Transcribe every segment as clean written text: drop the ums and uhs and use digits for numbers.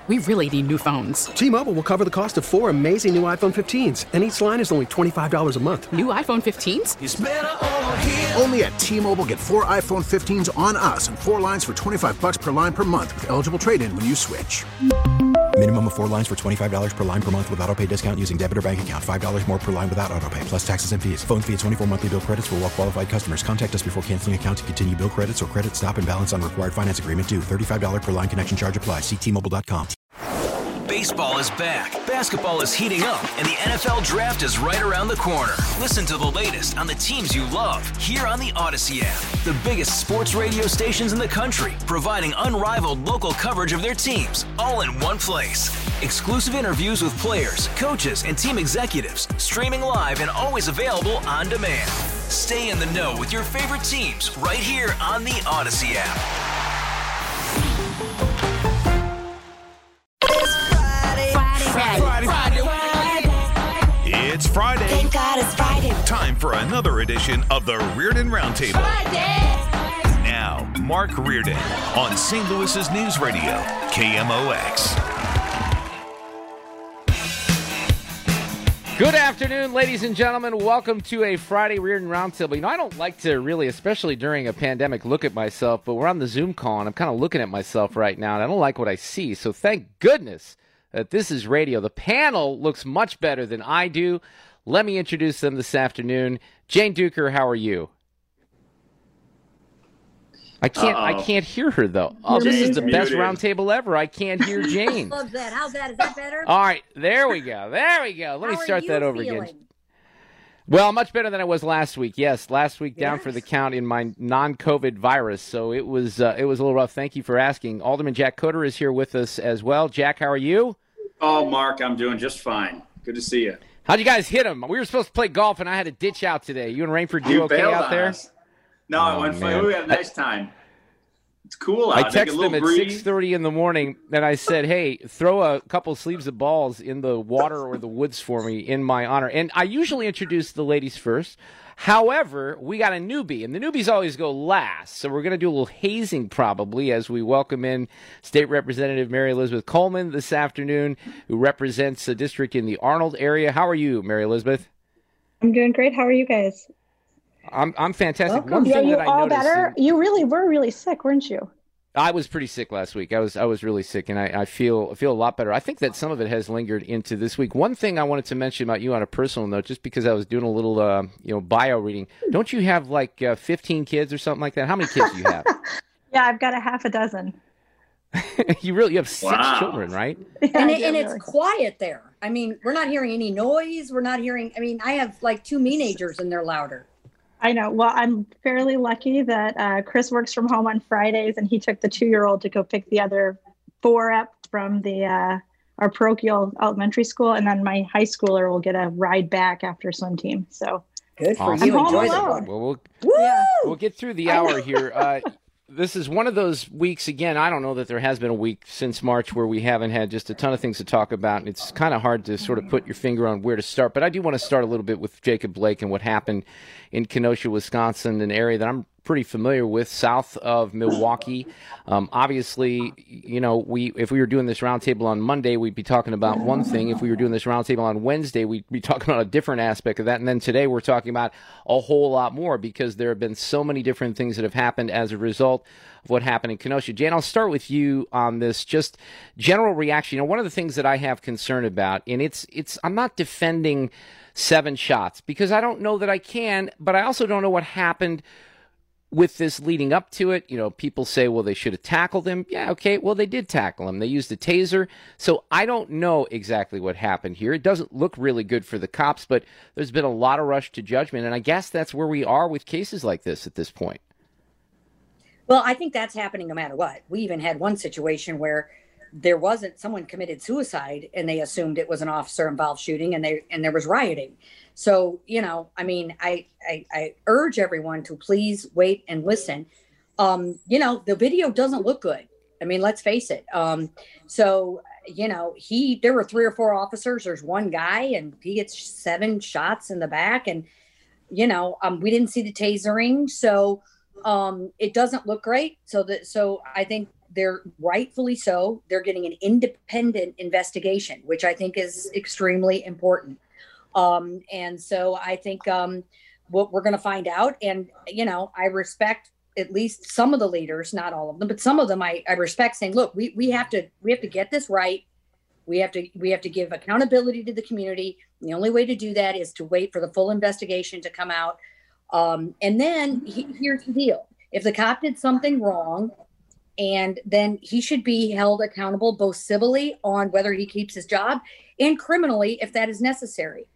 We really need new phones. T-Mobile will cover the cost of 4 amazing new iPhone 15s, and each line is only $25 a month. New iPhone 15s? It's better over here. Only at T-Mobile, get 4 iPhone 15s on us and 4 lines for $25 per line per month with eligible trade-in when you switch. Minimum of 4 lines for $25 per line per month with autopay discount using debit or bank account. $5 more per line without autopay, plus taxes and fees. Phone fee at 24 monthly bill credits for well-qualified customers. Contact us before canceling account to continue bill credits or credit stop and balance on required finance agreement due. $35 per line connection charge applies. See T-Mobile.com. Baseball is back, basketball is heating up, and the NFL Draft is right around the corner. Listen to the latest on the teams you love here on the Odyssey app. The biggest sports radio stations in the country, providing unrivaled local coverage of their teams, all in one place. Exclusive interviews with players, coaches, and team executives, streaming live and always available on demand. Stay in the know with your favorite teams right here on the Odyssey app. It's Friday. Thank God it's Friday. Time for another edition of the Reardon Roundtable. Now, Mark Reardon on St. Louis's News Radio, KMOX. Good afternoon, ladies and gentlemen. Welcome to a Friday Reardon Roundtable. You know, I don't like to really, especially during a pandemic, look at myself, but we're on the Zoom call, and I'm kind of looking at myself right now, and I don't like what I see. So thank goodness that this is radio. The panel looks much better than I do. Let me introduce them this afternoon. Jane Duker, how are you? I can't hear her, though. Oh, this is the best roundtable ever. I can't hear Jane. Love that. How's that? Is that better? All right, there we go. Let me start that over again. Well, much better than I was last week. Yes, last week down for the count in my non-COVID virus, so it was a little rough. Thank you for asking. Alderman Jack Coder is here with us as well. Jack, how are you? Oh, Mark, I'm doing just fine. Good to see you. How'd you guys hit him? We were supposed to play golf, and I had to ditch out today. You and Rainford do okay out there? No, it went fine. We had a nice time. It's cool out. I texted them at 6:30 in the morning, and I said, hey, throw a couple sleeves of balls in the water or the woods for me in my honor. And I usually introduce the ladies first. However, we got a newbie, and the newbies always go last. So we're going to do a little hazing probably as we welcome in State Representative Mary Elizabeth Coleman this afternoon, who represents a district in the Arnold area. How are you, Mary Elizabeth? I'm doing great. How are you guys? I'm fantastic. Welcome. One thing that I noticed, better? You really were really sick, weren't you? I was pretty sick last week. I was really sick, and I feel a lot better. I think that some of it has lingered into this week. One thing I wanted to mention about you on a personal note, just because I was doing a little bio reading. Don't you have like 15 kids or something like that? How many kids do you have? Yeah, I've got a half a dozen. You have 6 children, right? Yeah, and it's quiet there. I mean, we're not hearing any noise. We're not hearing. I mean, I have like 2 teenagers, and they're louder. I know. Well, I'm fairly lucky that Chris works from home on Fridays, and he took the 2-year-old to go pick the other 4 up from our parochial elementary school, and then my high schooler will get a ride back after swim team. So good for you. Enjoy it. Well, we'll get through the hour here. This is one of those weeks, again, I don't know that there has been a week since March where we haven't had just a ton of things to talk about, and it's kind of hard to sort of put your finger on where to start. But I do want to start a little bit with Jacob Blake and what happened in Kenosha, Wisconsin, an area that I'm pretty familiar with, south of Milwaukee. Obviously, if we were doing this roundtable on Monday, we'd be talking about one thing. If we were doing this roundtable on Wednesday, we'd be talking about a different aspect of that. And then today we're talking about a whole lot more because there have been so many different things that have happened as a result of what happened in Kenosha. Jan, I'll start with you on this, just general reaction. One of the things that I have concern about, and I'm not defending 7 shots because I don't know that I can, but I also don't know what happened with this leading up to it. People say, well, they should have tackled him. Yeah, okay, well, they did tackle him. They used a taser. So I don't know exactly what happened here. It doesn't look really good for the cops, but there's been a lot of rush to judgment, and I guess that's where we are with cases like this at this point. Well, I think that's happening no matter what. We even had one situation where someone committed suicide and they assumed it was an officer-involved shooting and there was rioting. So, I urge everyone to please wait and listen. The video doesn't look good. I mean, let's face it. There were 3 or 4 officers. There's one guy and he gets 7 shots in the back and, we didn't see the tasering. So, it doesn't look great. So I think they're rightfully so. They're getting an independent investigation, which I think is extremely important. And so I think what we're going to find out, and, I respect at least some of the leaders, not all of them, but some of them I respect, saying, look, we have to get this right. We have to give accountability to the community. And the only way to do that is to wait for the full investigation to come out. And then here's the deal. If the cop did something wrong, and then he should be held accountable both civilly on whether he keeps his job and criminally if that is necessary.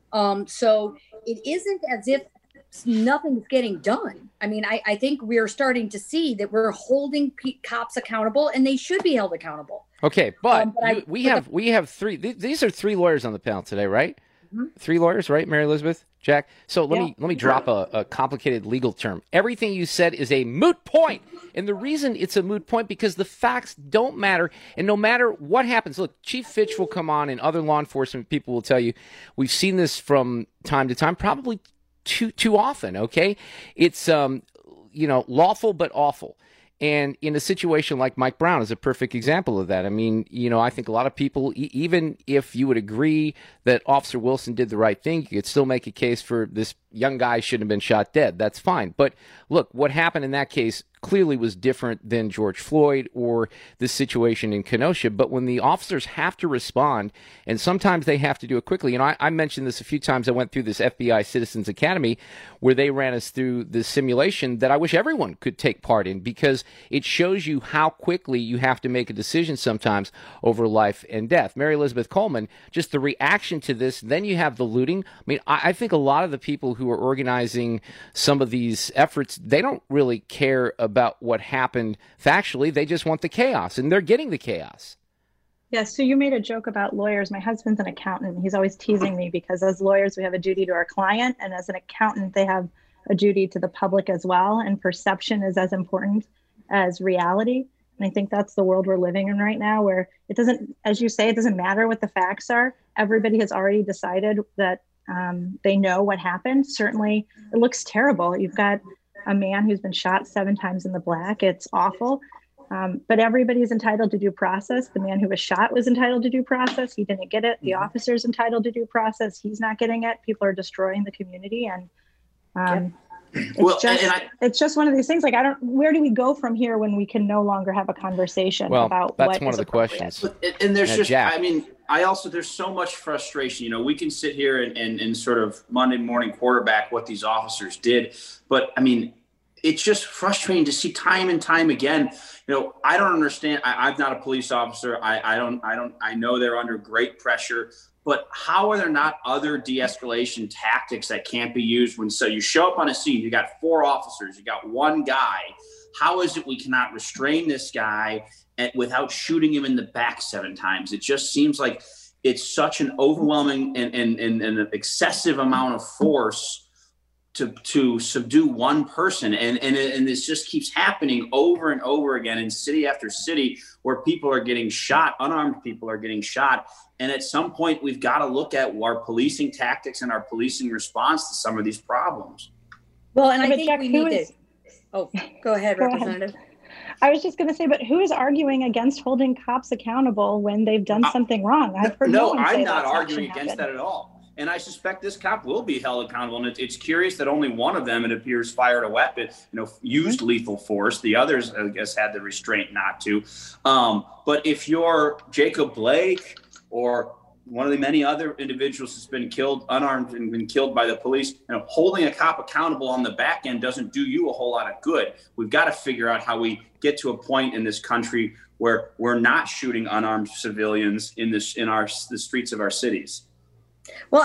So it isn't as if nothing's getting done. I mean, I think we're starting to see that we're holding cops accountable, and they should be held accountable. Okay, but we have three. These are three lawyers on the panel today, right? Mm-hmm. Three lawyers, right, Mary Elizabeth, Jack? So let me drop a complicated legal term. Everything you said is a moot point. And the reason it's a moot point because the facts don't matter. And no matter what happens, look, Chief Fitch will come on and other law enforcement people will tell you, we've seen this from time to time, probably too often, okay? It's, lawful but awful. And in a situation like Mike Brown is a perfect example of that. I mean, I think a lot of people, even if you would agree that Officer Wilson did the right thing, you could still make a case for this young guy shouldn't have been shot dead. That's fine. But look, what happened in that case clearly was different than George Floyd or the situation in Kenosha. But when the officers have to respond, and sometimes they have to do it quickly, I mentioned this a few times. I went through this FBI Citizens Academy where they ran us through this simulation that I wish everyone could take part in, because it shows you how quickly you have to make a decision sometimes over life and death. Mary Elizabeth Coleman, just the reaction to this, then you have the looting. I mean, I think a lot of the people who are organizing some of these efforts, they don't really care about what happened factually. They just want the chaos, and they're getting the chaos. Yeah, so you made a joke about lawyers. My husband's an accountant. He's always teasing me because as lawyers, we have a duty to our client, and as an accountant, they have a duty to the public as well. And perception is as important as reality. And I think that's the world we're living in right now, where it doesn't, as you say, it doesn't matter what the facts are. Everybody has already decided that they know what happened. Certainly, it looks terrible. You've got a man who's been shot 7 times in the back. It's awful. But everybody's entitled to due process. The man who was shot was entitled to due process. He didn't get it. The officer's entitled to due process. He's not getting it. People are destroying the community. And it's just one of these things. Like, where do we go from here when we can no longer have a conversation about that's one of the questions. And there's there's so much frustration. We can sit here and sort of Monday morning quarterback what these officers did. But I mean, it's just frustrating to see time and time again. I don't understand. I'm not a police officer. I know they're under great pressure, but how are there not other de-escalation tactics that can't be used so you show up on a scene, you got 4 officers, you got 1 guy. How is it we cannot restrain this guy without shooting him in the back 7 times? It just seems like it's such an overwhelming and an excessive amount of force to subdue one person. And this just keeps happening over and over again in city after city where people are getting shot, unarmed people are getting shot. And at some point, we've got to look at our policing tactics and our policing response to some of these problems. Well, and I think we need to... Oh, go ahead, Representative. I was just going to say, but who is arguing against holding cops accountable when they've done something wrong? I've heard no one say I'm not arguing against that at all. And I suspect this cop will be held accountable. And it's curious that only one of them, it appears, fired a weapon, used lethal force. The others, I guess, had the restraint not to. But if you're Jacob Blake or one of the many other individuals that's been killed unarmed and been killed by the police, holding a cop accountable on the back end doesn't do you a whole lot of good. We've got to figure out how we get to a point in this country where we're not shooting unarmed civilians in the streets of our cities. Well,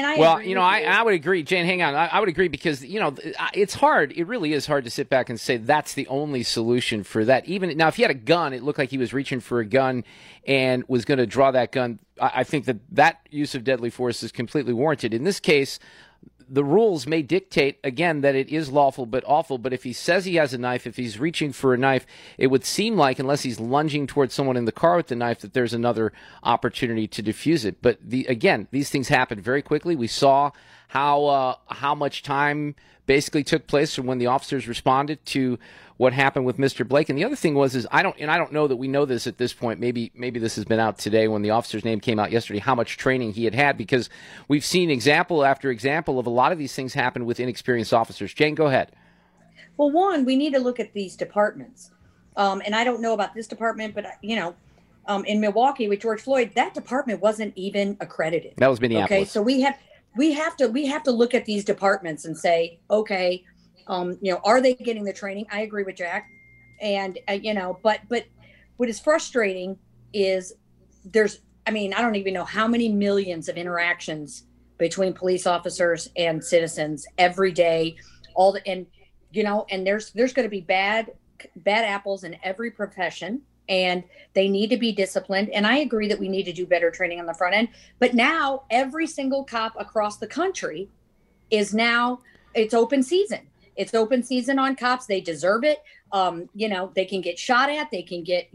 I would agree. Jane, hang on. I would agree because, it's hard. It really is hard to sit back and say that's the only solution for that. Even now, if he had a gun, it looked like he was reaching for a gun and was going to draw that gun. I think that use of deadly force is completely warranted. In this case, the rules may dictate, again, that it is lawful but awful. But if he says he has a knife, if he's reaching for a knife, it would seem like, unless he's lunging towards someone in the car with the knife, that there's another opportunity to defuse it. But again, these things happen very quickly. We saw how much time basically took place from when the officers responded to what happened with Mr. Blake. And the other thing is I don't know that we know this at this point. Maybe this has been out today when the officer's name came out yesterday, how much training he had, because we've seen example after example of a lot of these things happen with inexperienced officers. Jane, go ahead. Well, one, we need to look at these departments. And I don't know about this department, but, in Milwaukee with George Floyd, that department wasn't even accredited. That was Minneapolis. Okay, so we have to look at these departments and say, okay, are they getting the training? I agree with Jack. And, but what is frustrating is I don't even know how many millions of interactions between police officers and citizens every day, and there's going to be bad apples in every profession, and they need to be disciplined. And I agree that we need to do better training on the front end. But now every single cop across the country it's open season. It's open season on cops. They deserve it. They can get shot at. They can get,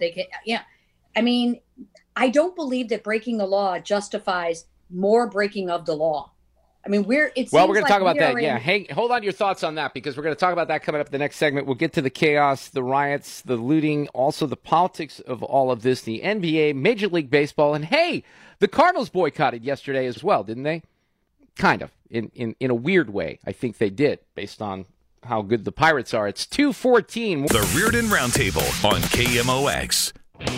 I don't believe that breaking the law justifies more breaking of the law. We're going to talk about that. Yeah. Hey, hold on to your thoughts on that, because we're going to talk about that coming up in the next segment. We'll get to the chaos, the riots, the looting, also the politics of all of this, the NBA, Major League Baseball. And hey, the Cardinals boycotted yesterday as well, didn't they? Kind of. In a weird way, I think they did, based on how good the Pirates are. It's 2:14. The Reardon Roundtable on KMOX.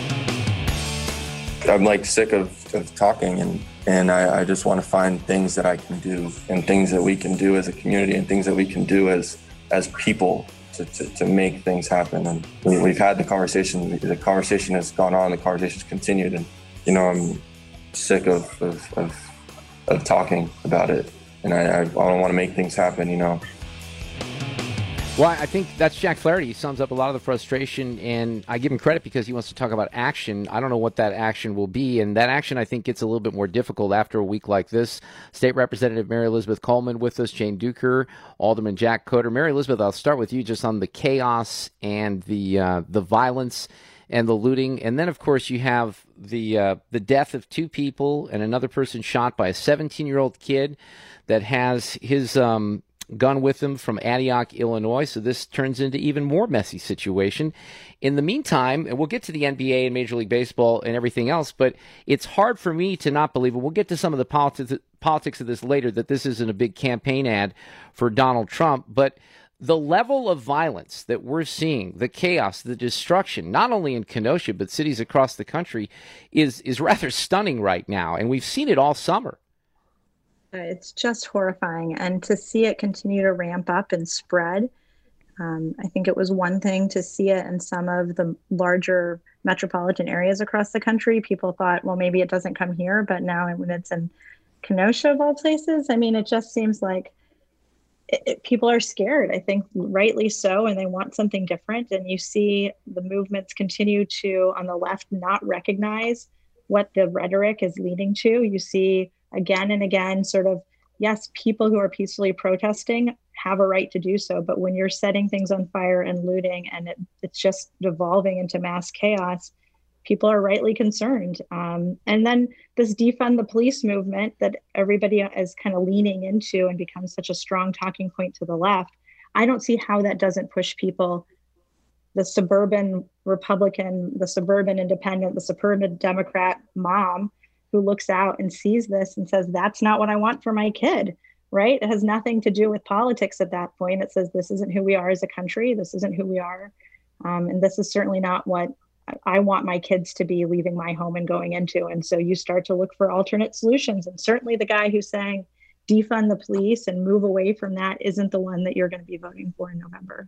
I'm sick of talking, and I just want to find things that I can do, and things that we can do as a community, and things that we can do as people to make things happen. And we've had the conversation. The conversation has gone on. The conversation's continued, and I'm sick of talking about it. And I don't want to make things happen, Well, I think that's Jack Flaherty. He sums up a lot of the frustration, and I give him credit because he wants to talk about action. I don't know what that action will be, and that action, I think, gets a little bit more difficult after a week like this. State Representative Mary Elizabeth Coleman with us, Jane Duker, Alderman Jack Coder. Mary Elizabeth, I'll start with you just on the chaos and the violence and the looting. And then, of course, you have the death of two people and another person shot by a 17-year-old kid that has his gun with him from Antioch, Illinois. So this turns into even more messy situation. In the meantime, and we'll get to the NBA and Major League Baseball and everything else, but it's hard for me to not believe, and we'll get to some of the politics of this later, that this isn't a big campaign ad for Donald Trump. But the level of violence that we're seeing, the chaos, the destruction, not only in Kenosha, but cities across the country, is rather stunning right now. And we've seen it all summer. It's just horrifying. And to see it continue to ramp up and spread, I think it was one thing to see it in some of the larger metropolitan areas across the country. People thought, well, maybe it doesn't come here. But now when it's in Kenosha, of all places, it just seems like people are scared, I think rightly so, and they want something different. And you see the movements continue to, on the left, not recognize what the rhetoric is leading to. You see again and again, sort of, yes, people who are peacefully protesting have a right to do so. But when you're setting things on fire and looting, and it's just devolving into mass chaos, people are rightly concerned. And then this defund the police movement that everybody is kind of leaning into and becomes such a strong talking point to the left. I don't see how that doesn't push people, the suburban Republican, the suburban independent, the suburban Democrat mom who looks out and sees this and says, that's not what I want for my kid, right? It has nothing to do with politics at that point. It says, this isn't who we are as a country. This isn't who we are. And this is certainly not what I want my kids to be leaving my home and going into. And so you start to look for alternate solutions. And certainly the guy who's saying defund the police and move away from that isn't the one that you're going to be voting for in November.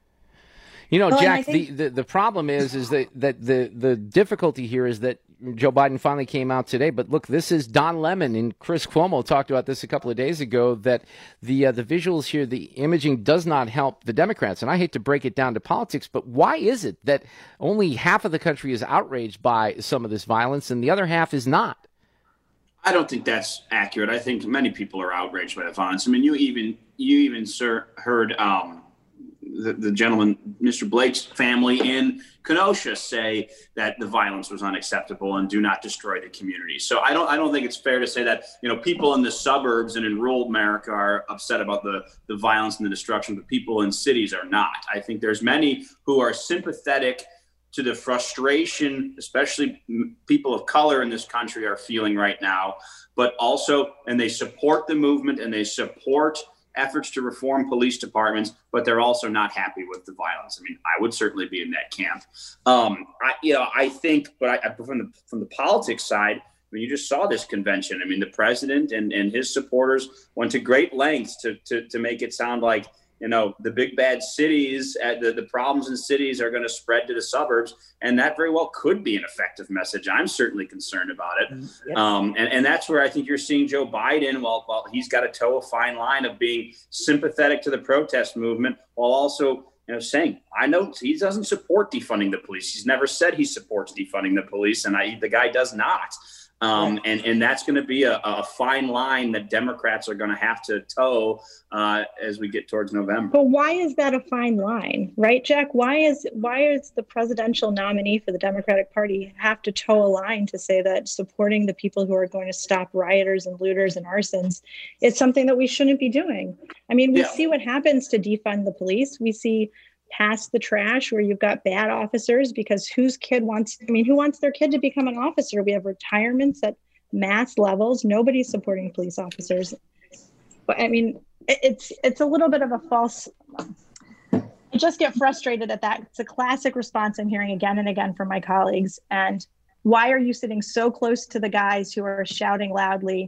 Jack, the problem is that the difficulty here is that Joe Biden finally came out today. But look, this is Don Lemon and Chris Cuomo talked about this a couple of days ago, that the visuals here, the imaging does not help the Democrats. And I hate to break it down to politics, but why is it that only half of the country is outraged by some of this violence and the other half is not? I don't think that's accurate. I think many people are outraged by the violence. You even heard the gentleman, Mr. Blake's family in Kenosha, say that the violence was unacceptable and do not destroy the community. So I don't think it's fair to say that, people in the suburbs and in rural America are upset about the violence and the destruction, but people in cities are not. I think there's many who are sympathetic to the frustration, especially people of color in this country are feeling right now, but also, and they support the movement and they support efforts to reform police departments, but they're also not happy with the violence. I mean, I would certainly be in that camp. I think, but from the politics side, you just saw this convention. I mean, the president and his supporters went to great lengths to make it sound like, the big bad cities, the problems in cities are going to spread to the suburbs. And that very well could be an effective message. I'm certainly concerned about it. Yep. And that's where I think you're seeing Joe Biden, while he's got to toe a fine line of being sympathetic to the protest movement, while also saying, I know he doesn't support defunding the police. He's never said he supports defunding the police, and the guy does not. And that's going to be a fine line that Democrats are going to have to toe as we get towards November. But why is that a fine line, right, Jack? Why is the presidential nominee for the Democratic Party have to toe a line to say that supporting the people who are going to stop rioters and looters and arsons is something that we shouldn't be doing? I mean, we see what happens to defund the police. We see Pass the Trash, where you've got bad officers, because who wants their kid to become an officer? We have retirements at mass levels. Nobody's supporting police officers. But I mean, it's a little bit of a false. I just get frustrated at that. It's a classic response I'm hearing again and again from my colleagues. And why are you sitting so close to the guys who are shouting loudly,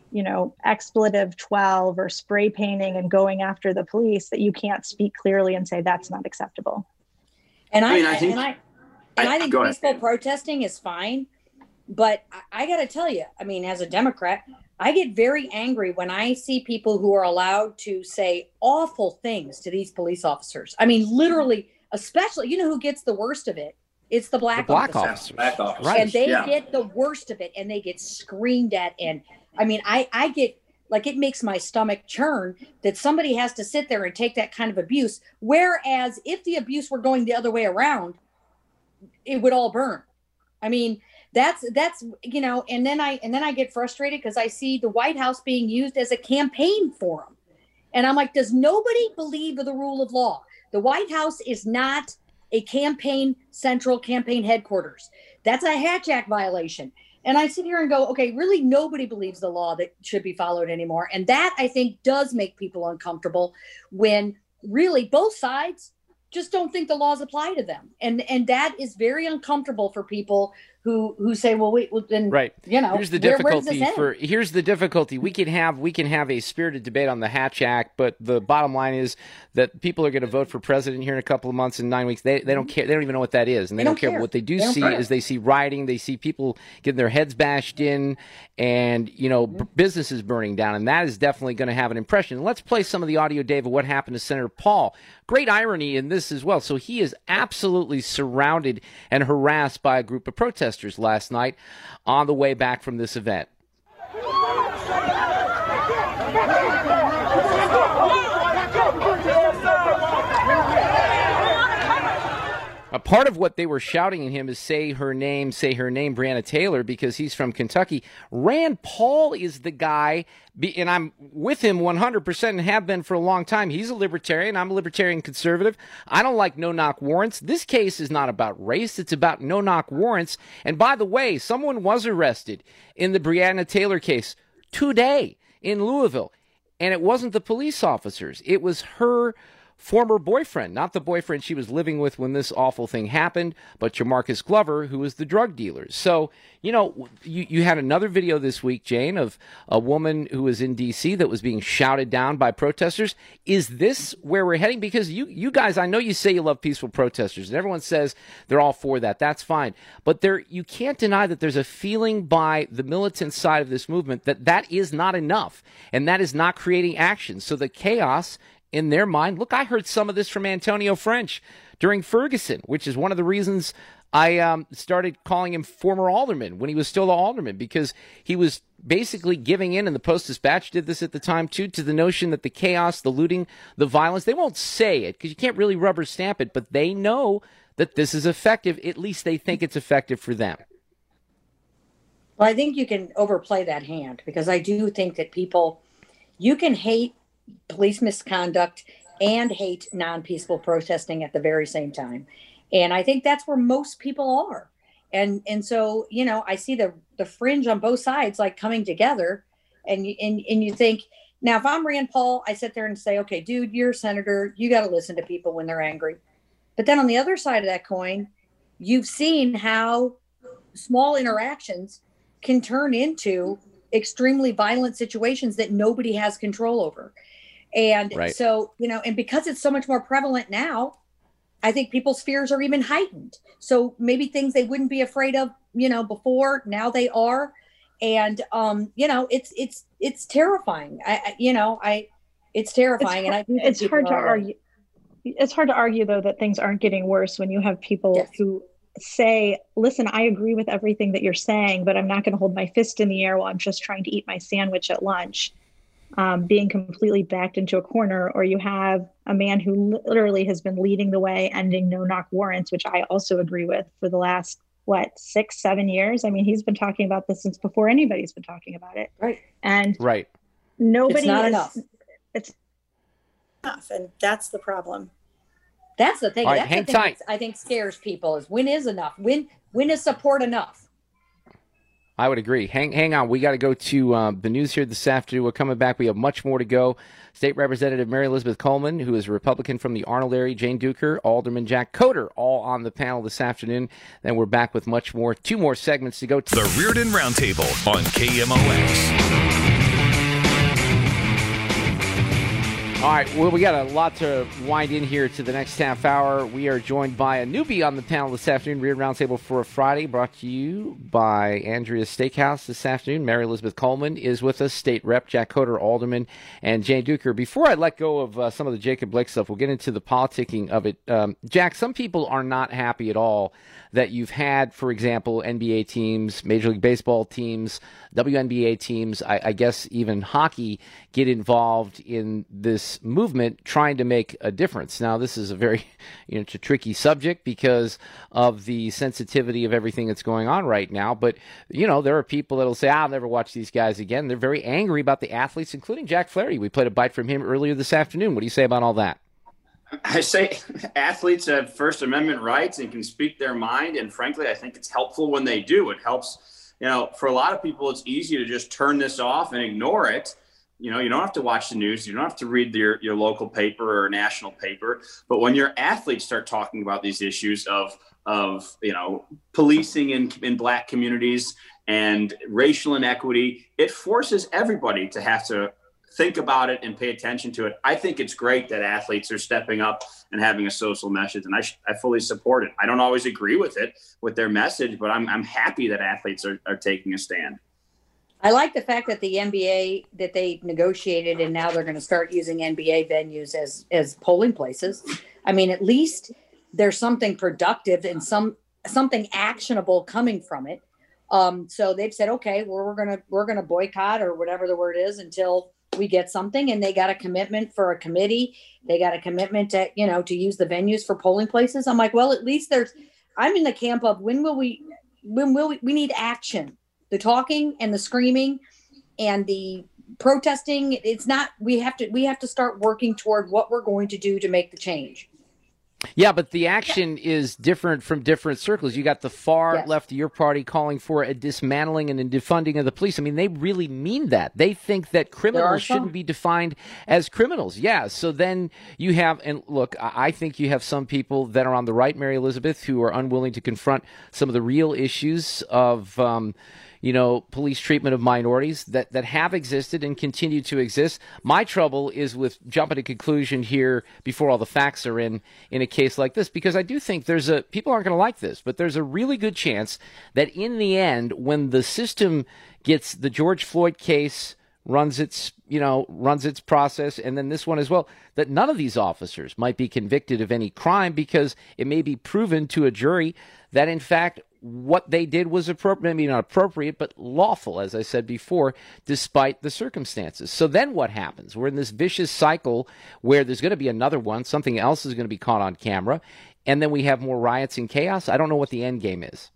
expletive 12 or spray painting and going after the police, that you can't speak clearly and say that's not acceptable? And I think peaceful protesting is fine, but I got to tell you, I mean, as a Democrat, I get very angry when I see people who are allowed to say awful things to these police officers. I mean, literally, especially, who gets the worst of it? It's the black officers. Right. And they get the worst of it, and they get screamed at. And I mean, I get, like, it makes my stomach churn that somebody has to sit there and take that kind of abuse. Whereas if the abuse were going the other way around, it would all burn. I mean, that's and then I get frustrated because I see the White House being used as a campaign forum. And I'm like, does nobody believe in the rule of law? The White House is not a central campaign headquarters. That's a Hatch Act violation. And I sit here and go, okay, really nobody believes the law that should be followed anymore. And that, I think, does make people uncomfortable when really both sides just don't think the laws apply to them. And that is very uncomfortable for people who say, well, wait, well, then, right. Here's the difficulty. Here's the difficulty. We can have a spirited debate on the Hatch Act, but the bottom line is that people are going to vote for president here in a couple of months, in 9 weeks. They don't care. They don't even know what that is, and they don't care. But what they do see is they see rioting. They see people getting their heads bashed in, and businesses burning down, and that is definitely going to have an impression. Let's play some of the audio, Dave, of what happened to Senator Paul. Great irony in this as well. So he is absolutely surrounded and harassed by a group of protesters last night on the way back from this event. A part of what they were shouting at him is say her name, Breonna Taylor, because he's from Kentucky. Rand Paul is the guy, and I'm with him 100% and have been for a long time. He's a libertarian. I'm a libertarian conservative. I don't like no-knock warrants. This case is not about race. It's about no-knock warrants. And by the way, someone was arrested in the Breonna Taylor case today in Louisville, and it wasn't the police officers. It was her former boyfriend, not the boyfriend she was living with when this awful thing happened, but Jamarcus Glover, who was the drug dealer. So, you had another video this week, Jane, of a woman who was in D.C. that was being shouted down by protesters. Is this where we're heading? Because you guys, I know you say you love peaceful protesters, and everyone says they're all for that. That's fine. But you can't deny that there's a feeling by the militant side of this movement that is not enough, and that is not creating action. So the chaos in their mind. Look, I heard some of this from Antonio French during Ferguson, which is one of the reasons I started calling him former alderman when he was still an alderman, because he was basically giving in, and the Post-Dispatch did this at the time too, to the notion that the chaos, the looting, the violence, they won't say it because you can't really rubber stamp it, but they know that this is effective. At least they think it's effective for them. Well, I think you can overplay that hand, because I do think that you can hate police misconduct and hate non-peaceful protesting at the very same time. And I think that's where most people are. And so, I see the fringe on both sides, like, coming together, and you think, now, if I'm Rand Paul, I sit there and say, okay, dude, you're a senator. You got to listen to people when they're angry. But then on the other side of that coin, you've seen how small interactions can turn into extremely violent situations that nobody has control over. And so, and because it's so much more prevalent now, I think people's fears are even heightened. So maybe things they wouldn't be afraid of, before, now they are. And, it's terrifying. It's terrifying. It's hard to argue. It's hard to argue, though, that things aren't getting worse when you have people who say, listen, I agree with everything that you're saying, but I'm not going to hold my fist in the air while I'm just trying to eat my sandwich at lunch. Being completely backed into a corner, or you have a man who literally has been leading the way, ending no-knock warrants, which I also agree with, for the last, 6-7 years. I mean, he's been talking about this since before anybody's been talking about it. Right. And nobody. It's not enough. It's enough, and that's the problem. That's the thing. All right, that's hang the thing tight. I think scares people is, when is enough? When is support enough? I would agree. Hang on. We got to go to the news here this afternoon. We're coming back. We have much more to go. State Representative Mary Elizabeth Coleman, who is a Republican from the Arnold area, Jane Duker, Alderman Jack Coder, all on the panel this afternoon. Then we're back with much more. 2 more segments to go. The Reardon Roundtable on KMOX. All right, well, we got a lot to wind in here to the next half hour. We are joined by a newbie on the panel this afternoon, Reardon Roundtable for a Friday, brought to you by Andrea's Steakhouse this afternoon. Mary Elizabeth Coleman is with us, State Rep, Jack Coder, Alderman, and Jane Duker. Before I let go of some of the Jacob Blake stuff, we'll get into the politicking of it. Jack, some people are not happy at all that you've had, for example, NBA teams, Major League Baseball teams, WNBA teams, I guess even hockey, get involved in this movement trying to make a difference. Now, this is a very it's a tricky subject because of the sensitivity of everything that's going on right now. But, there are people that will say, I'll never watch these guys again. They're very angry about the athletes, including Jack Flaherty. We played a bite from him earlier this afternoon. What do you say about all that? I say athletes have First Amendment rights and can speak their mind. And frankly, I think it's helpful when they do. It helps, for a lot of people, it's easy to just turn this off and ignore it. You don't have to watch the news. You don't have to read your local paper or national paper. But when your athletes start talking about these issues of policing in Black communities and racial inequity, it forces everybody to have to think about it and pay attention to it. I think it's great that athletes are stepping up and having a social message, and I fully support it. I don't always agree with their message, but I'm happy that athletes are taking a stand. I like the fact that the NBA, that they negotiated, and now they're going to start using NBA venues as polling places. I mean, at least there's something productive and something actionable coming from it. So they've said, okay, well, we're gonna boycott, or whatever the word is, until we get something. And they got a commitment for a committee. They got a commitment to use the venues for polling places. I'm like, well, at least I'm in the camp of when will we need action. The talking and the screaming and the protesting, it's not, we have to start working toward what we're going to do to make the change. Yeah, but the action is different from different circles. You got the far left of your party calling for a dismantling and a defunding of the police. I mean, they really mean that. They think that criminals shouldn't be defined as criminals. Yeah, so then you have, and look, I think you have some people that are on the right, Mary Elizabeth, who are unwilling to confront some of the real issues of police treatment of minorities that have existed and continue to exist. My trouble is with jumping to conclusion here before all the facts are in a case like this, because I do think people aren't going to like this, but there's a really good chance that in the end, when the system gets the George Floyd case runs its process, and then this one as well, that none of these officers might be convicted of any crime because it may be proven to a jury that, in fact, what they did was appropriate, maybe not appropriate, but lawful, as I said before, despite the circumstances. So then what happens? We're in this vicious cycle where there's going to be another one, something else is going to be caught on camera, and then we have more riots and chaos. I don't know what the end game is.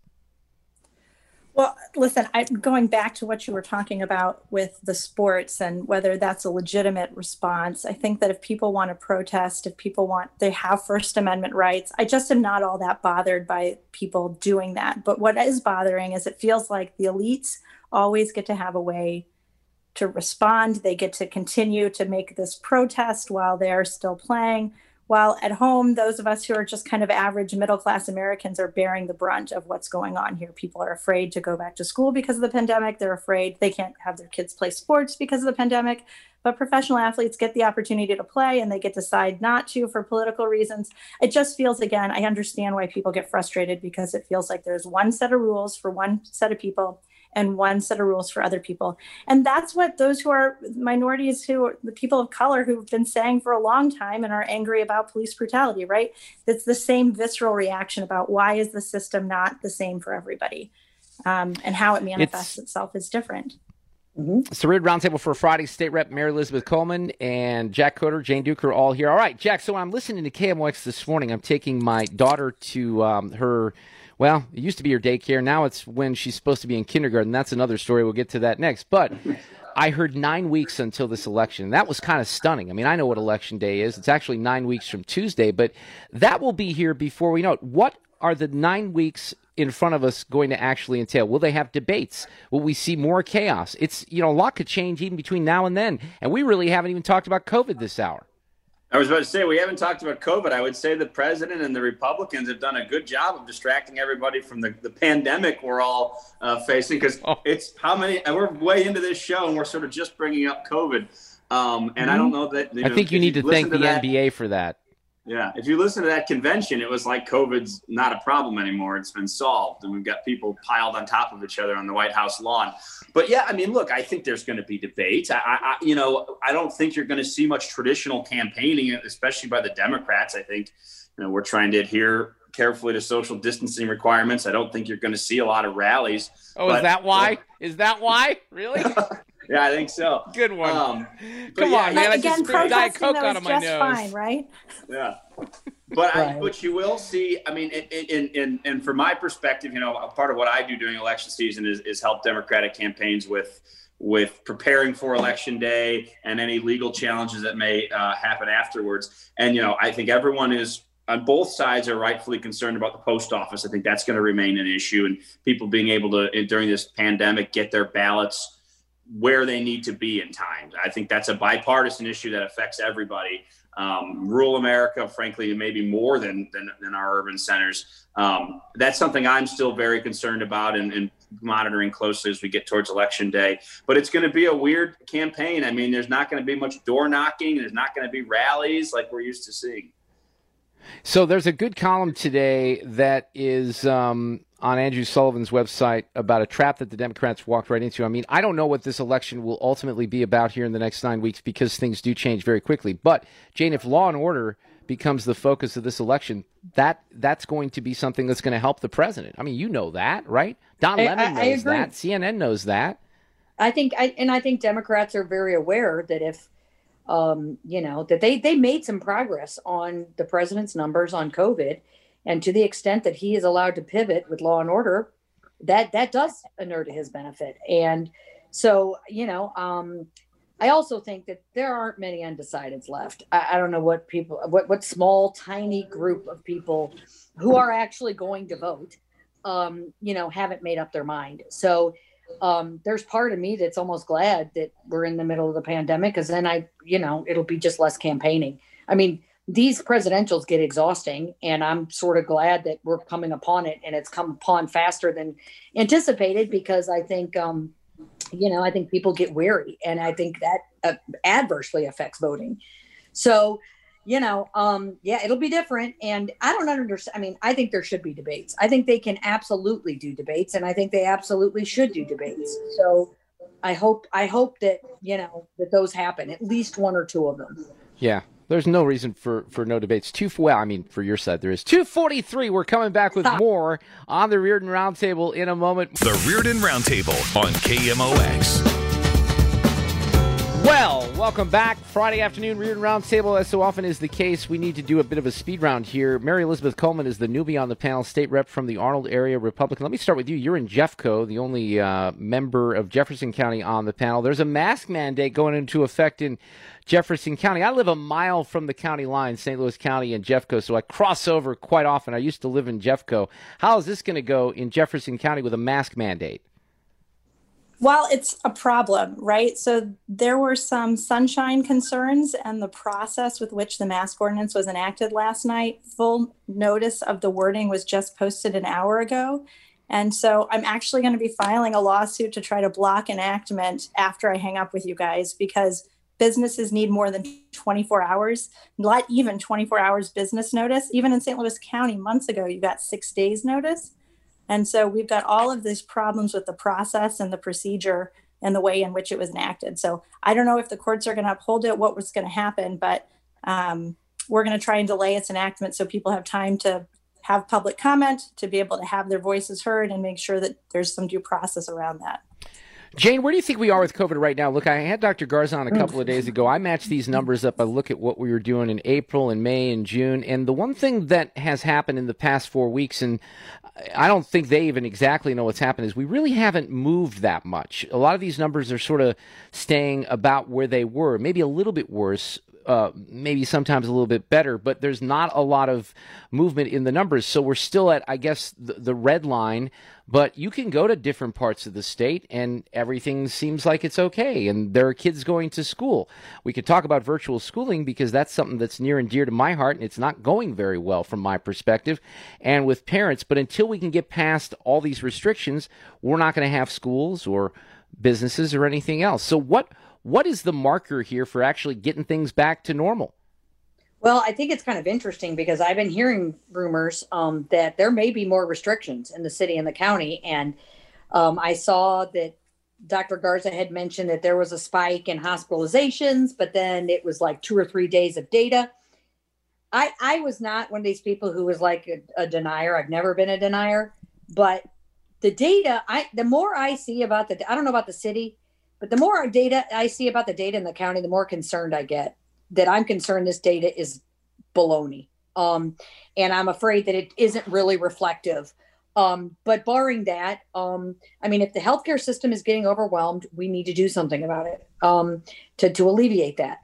Well, listen, going back to what you were talking about with the sports and whether that's a legitimate response, I think that if people want to protest, they have First Amendment rights. I just am not all that bothered by people doing that. But what is bothering is it feels like the elites always get to have a way to respond. They get to continue to make this protest while they're still playing. While at home, those of us who are just kind of average middle-class Americans are bearing the brunt of what's going on here. People are afraid to go back to school because of the pandemic. They're afraid they can't have their kids play sports because of the pandemic. But professional athletes get the opportunity to play and they get to decide not to for political reasons. It just feels, again, I understand why people get frustrated because it feels like there's one set of rules for one set of people and one set of rules for other people. And that's what those who are minorities, who are the people of color who've been saying for a long time and are angry about police brutality, right? It's the same visceral reaction about why is the system not the same for everybody, and how it manifests itself is different. It's the Reardon Roundtable for Friday. State Rep Mary Elizabeth Coleman and Jack Coder, Jane Duker, all here. All right, Jack, so when I'm listening to KMOX this morning, I'm taking my daughter to her, well, it used to be her daycare. Now it's when she's supposed to be in kindergarten. That's another story. We'll get to that next. But I heard 9 weeks until this election. That was kind of stunning. I mean, I know what Election Day is. It's actually 9 weeks from Tuesday, but that will be here before we know it. What are the 9 weeks in front of us going to actually entail? Will they have debates? Will we see more chaos? It's, a lot could change even between now and then. And we really haven't even talked about COVID this hour. I was about to say, we haven't talked about COVID. I would say the president and the Republicans have done a good job of distracting everybody from the pandemic we're all facing, because it's how many, and we're way into this show and we're sort of just bringing up COVID. And I don't know that. I think you need to thank the NBA for that. Yeah. If you listen to that convention, it was like COVID's not a problem anymore. It's been solved. And we've got people piled on top of each other on the White House lawn. But yeah, I mean, look, I think there's going to be debates. I don't think you're going to see much traditional campaigning, especially by the Democrats. I think, we're trying to adhere carefully to social distancing requirements. I don't think you're going to see a lot of rallies. Oh, is that why? Is that why? Really? Yeah, I think so. Good one. Come on, man. Again, Diet Coke out of my nose. Fine, right? Yeah. But but you will see, I mean, and from my perspective, a part of what I do during election season is help Democratic campaigns with preparing for Election Day and any legal challenges that may happen afterwards. And, I think everyone is on both sides are rightfully concerned about the post office. I think that's going to remain an issue, and people being able to, during this pandemic, get their ballots where they need to be in time. I think that's a bipartisan issue that affects everybody. Rural America, frankly, maybe more than our urban centers. That's something I'm still very concerned about and monitoring closely as we get towards Election Day. But it's going to be a weird campaign. I mean, there's not going to be much door knocking. There's not going to be rallies like we're used to seeing. So there's a good column today that is on Andrew Sullivan's website about a trap that the Democrats walked right into. I mean, I don't know what this election will ultimately be about here in the next 9 weeks because things do change very quickly. But, Jane, if law and order becomes the focus of this election, that's going to be something that's going to help the president. I mean, you know that, right? Don Lemon knows that. CNN knows that. I think Democrats are very aware that if that they made some progress on the president's numbers on COVID, and to the extent that he is allowed to pivot with law and order, that does inure to his benefit. And so, I also think that there aren't many undecideds left. I don't know what small, tiny group of people who are actually going to vote, haven't made up their mind. So there's part of me that's almost glad that we're in the middle of the pandemic, because then it'll be just less campaigning. I mean, these presidentials get exhausting, and I'm sort of glad that we're coming upon it, and it's come upon faster than anticipated, because I think, I think people get weary, and I think that adversely affects voting. So, it'll be different. And I don't understand. I mean, I think there should be debates. I think they can absolutely do debates, and I think they absolutely should do debates. So, I hope that, that those happen, at least one or two of them. Yeah. There's no reason for no debates. For your side, there is. 2:43. We're coming back with more on the Reardon Roundtable in a moment. The Reardon Roundtable on KMOX. Well, welcome back. Friday afternoon, Reardon Roundtable. As so often is the case, we need to do a bit of a speed round here. Mary Elizabeth Coleman is the newbie on the panel, state rep from the Arnold area Republican. Let me start with you. You're in Jeffco, the only member of Jefferson County on the panel. There's a mask mandate going into effect in Jefferson County. I live a mile from the county line, St. Louis County and Jeffco, so I cross over quite often. I used to live in Jeffco. How is this going to go in Jefferson County with a mask mandate? Well, it's a problem, right? So there were some sunshine concerns, and the process with which the mask ordinance was enacted last night, full notice of the wording was just posted an hour ago. And so I'm actually going to be filing a lawsuit to try to block enactment after I hang up with you guys, because businesses need more than 24 hours, not even 24 hours business notice. Even in St. Louis County months ago, you got 6 days notice. And so we've got all of these problems with the process and the procedure and the way in which it was enacted. So I don't know if the courts are going to uphold it, what was going to happen, but we're going to try and delay its enactment so people have time to have public comment, to be able to have their voices heard, and make sure that there's some due process around that. Jane, where do you think we are with COVID right now? Look, I had Dr. Garza on a couple of days ago. I matched these numbers up. I look at what we were doing in April and May and June. And the one thing that has happened in the past 4 weeks, and I don't think they even exactly know what's happened, is we really haven't moved that much. A lot of these numbers are sort of staying about where they were, maybe a little bit worse, maybe sometimes a little bit better, but there's not a lot of movement in the numbers. So we're still at, I guess, the red line, but you can go to different parts of the state and everything seems like it's okay. And there are kids going to school. We could talk about virtual schooling because that's something that's near and dear to my heart, and it's not going very well from my perspective and with parents. But until we can get past all these restrictions, we're not going to have schools or businesses or anything else. So what is the marker here for actually getting things back to normal? Well, I think it's kind of interesting because I've been hearing rumors that there may be more restrictions in the city and the county. And I saw that Dr. Garza had mentioned that there was a spike in hospitalizations, but then it was like 2 or 3 days of data. I was not one of these people who was like a denier. I've never been a denier. But the data, the more I see about I don't know about the city, but the more data I see about the data in the county, the more concerned I get. That I'm concerned this data is baloney. And I'm afraid that it isn't really reflective. But barring that, if the healthcare system is getting overwhelmed, we need to do something about it to alleviate that.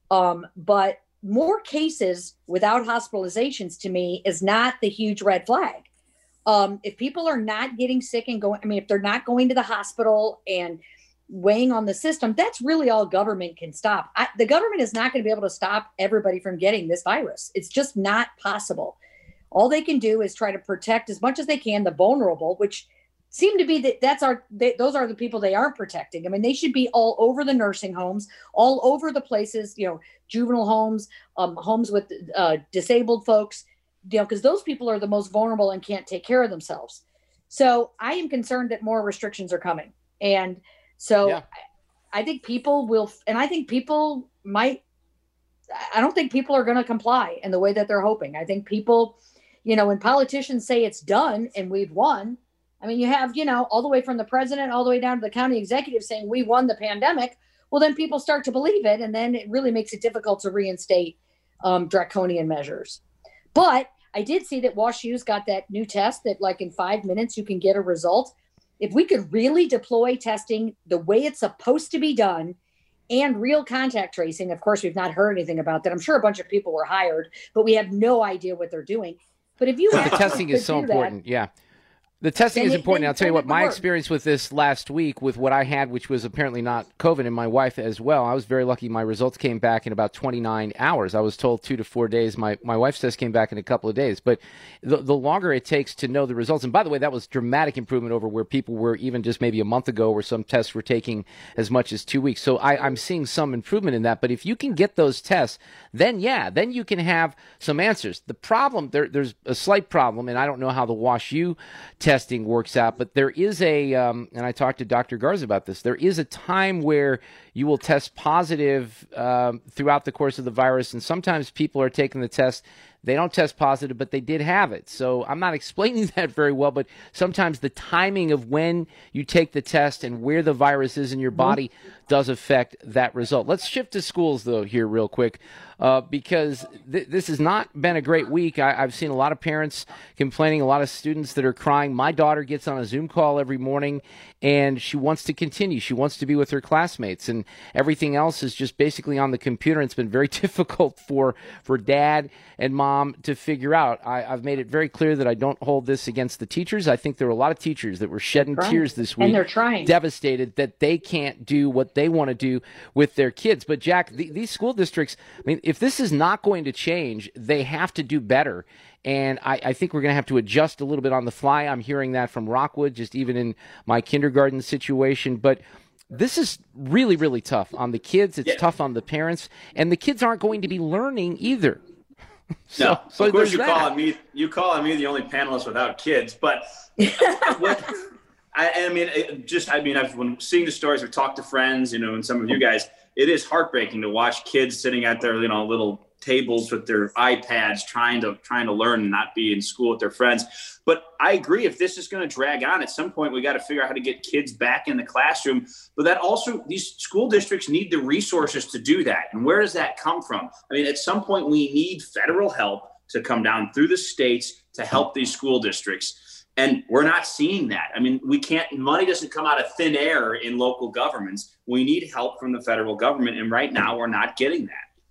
But more cases without hospitalizations to me is not the huge red flag. If people are not getting sick and if they're not going to the hospital and weighing on the system, that's really all government can stop. The government is not going to be able to stop everybody from getting this virus. It's just not possible. All they can do is try to protect as much as they can the vulnerable, which seem to be those are the people they aren't protecting. I mean, they should be all over the nursing homes, all over the places, juvenile homes, homes with disabled folks, because those people are the most vulnerable and can't take care of themselves. So I am concerned that more restrictions are coming. And so yeah. I think people will, and I think people might, I don't think people are going to comply in the way that they're hoping. I think people, when politicians say it's done and we've won, you have, all the way from the president, all the way down to the county executive saying we won the pandemic. Well, then people start to believe it. And then it really makes it difficult to reinstate draconian measures. But I did see that WashU's got that new test that like in 5 minutes, you can get a result. If we could really deploy testing the way it's supposed to be done and real contact tracing, of course, we've not heard anything about that. I'm sure a bunch of people were hired, but we have no idea what they're doing. But if you the testing is so important. Yeah. The testing is important. I'll tell you what, my experience with this last week with what I had, which was apparently not COVID, and my wife as well, I was very lucky. My results came back in about 29 hours. I was told 2 to 4 days. My wife's test came back in a couple of days. But the longer it takes to know the results, and by the way, that was dramatic improvement over where people were even just maybe a month ago where some tests were taking as much as 2 weeks. So I'm seeing some improvement in that. But if you can get those tests, then you can have some answers. The problem, there's a slight problem, and I don't know how the WashU test testing works out. But there is and I talked to Dr. Garza about this, there is a time where you will test positive throughout the course of the virus, and sometimes people are taking the test. They don't test positive, but they did have it. So I'm not explaining that very well, but sometimes the timing of when you take the test and where the virus is in your body does affect that result. Let's shift to schools, though, here real quick, because this has not been a great week. I've seen a lot of parents complaining, a lot of students that are crying. My daughter gets on a Zoom call every morning, and she wants to continue. She wants to be with her classmates, and everything else is just basically on the computer. And it's been very difficult for dad and mom to figure out. I've made it very clear that I don't hold this against the teachers. I think there were a lot of teachers that were shedding tears this week. And they're trying. Devastated that they can't do what they want to do with their kids. But, Jack, these school districts, I mean, if this is not going to change, they have to do better. And I think we're going to have to adjust a little bit on the fly. I'm hearing that from Rockwood, just even in my kindergarten situation. But this is really, really tough on the kids. It's tough on the parents. And the kids aren't going to be learning either. So of course you're calling me the only panelist without kids. But I've been seeing the stories, I've talked to friends, and some of you guys, it is heartbreaking to watch kids sitting at their, little tables with their iPads trying to learn and not be in school with their friends. But I agree, if this is going to drag on, at some point we got to figure out how to get kids back in the classroom. But that also, these school districts need the resources to do that. And where does that come from? I mean, at some point we need federal help to come down through the states to help these school districts. And we're not seeing that. I mean, money doesn't come out of thin air in local governments. We need help from the federal government. And right now we're not getting that.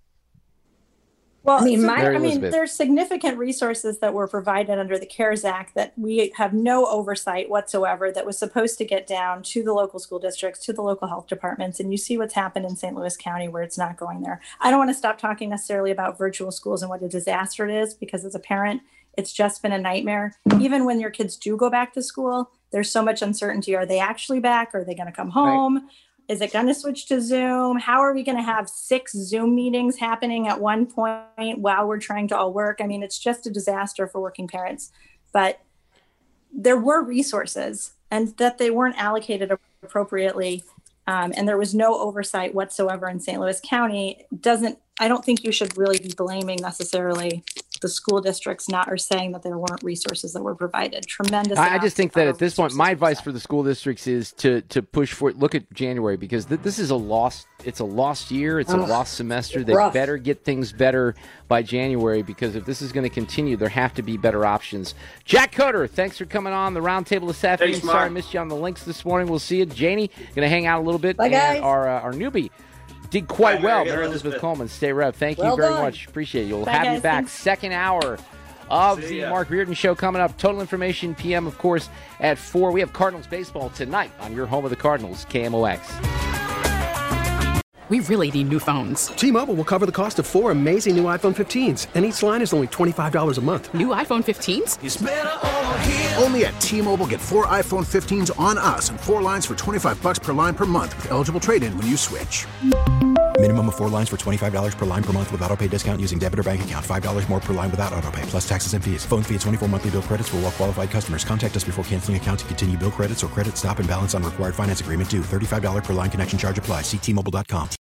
Well, there's significant resources that were provided under the CARES Act that we have no oversight whatsoever, that was supposed to get down to the local school districts, to the local health departments. And you see what's happened in St. Louis County where it's not going there. I don't want to stop talking necessarily about virtual schools and what a disaster it is, because as a parent, it's just been a nightmare. Even when your kids do go back to school, there's so much uncertainty. Are they actually back? Are they going to come home? Right. Is it going to switch to Zoom? How are we going to have 6 Zoom meetings happening at one point while we're trying to all work? I mean, it's just a disaster for working parents. But there were resources, and that they weren't allocated appropriately, and there was no oversight whatsoever in St. Louis County. I don't think you should really be blaming necessarily the school districts or saying that there weren't resources that were provided. Tremendous. I just think that at this point, my advice for the school districts is to push for it. Look at January, because this is a lost year. It's a lost semester. They better get things better by January, because if this is going to continue, there have to be better options. Jack Coder, thanks for coming on the roundtable this afternoon. Sorry I missed you on the links this morning. We'll see you. Janie, going to hang out a little bit. Bye, guys. And our newbie did quite well. Mary Elizabeth Coleman, stay rev. Thank you very much. Appreciate it. We'll have you back. Thanks. Second hour of the Mark Reardon Show coming up. Total Information PM, of course, at 4. We have Cardinals baseball tonight on your home of the Cardinals, KMOX. We really need new phones. T-Mobile will cover the cost of 4 amazing new iPhone 15s, and each line is only $25 a month. New iPhone 15s? It's better over here. Only at T-Mobile, get 4 iPhone 15s on us and 4 lines for $25 per line per month with eligible trade-in when you switch. Minimum of 4 lines for $25 per line per month with autopay discount using debit or bank account. $5 more per line without autopay, plus taxes and fees. Phone fee at 24 monthly bill credits for well-qualified customers. Contact us before canceling account to continue bill credits or credit stop and balance on required finance agreement due. $35 per line connection charge applies. See T-Mobile.com.